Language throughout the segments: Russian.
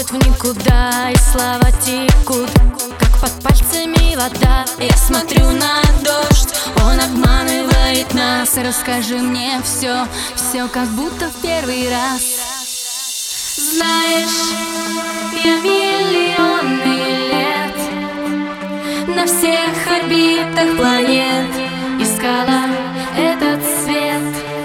уходят в никуда, и слова текут, как под пальцами вода. Я смотрю на дождь, он обманывает нас. Расскажи мне все, все как будто в первый раз. Знаешь, я миллионы лет на всех орбитах планет искала этот свет.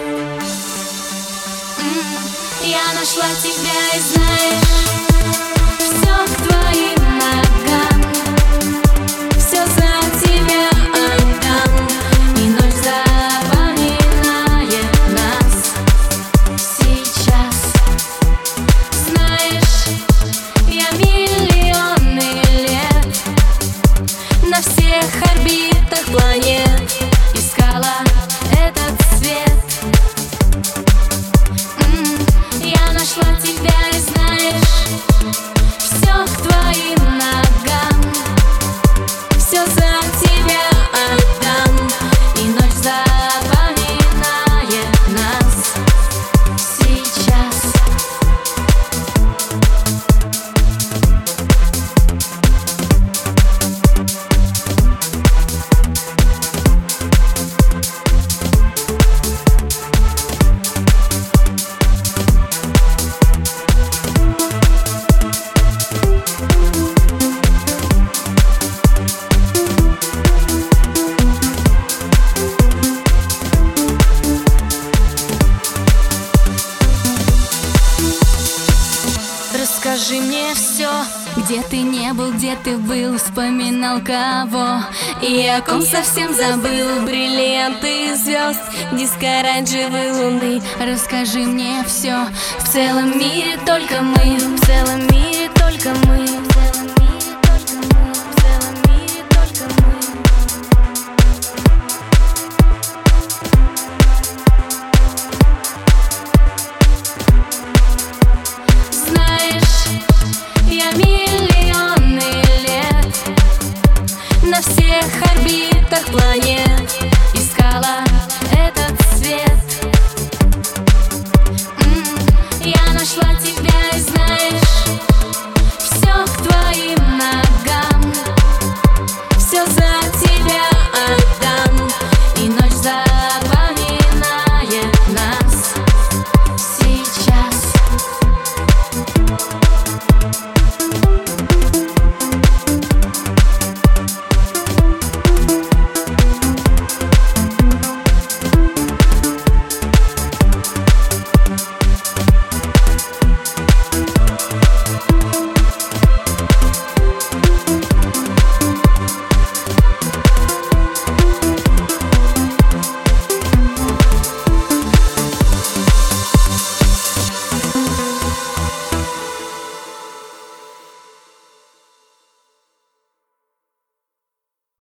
Я нашла тебя, и знаешь, все к твоим ногам, все за тебя отдам, и ночь запоминает нас сейчас. Знаешь, я миллионы лет на всех орбитах планет искала этот свет. Я нашла тебя, и знаешь, все к твоим ногам, все за тебя отдам, и ночь запоминает нас сейчас. Расскажи мне все, где ты не был, где ты был, вспоминал кого и о ком совсем забыл. Бриллианты звезд, диск оранжевой луны. Расскажи мне все, в целом мире только мы, в целом мире только мы. Миллионы лет на всех орбитах планет искала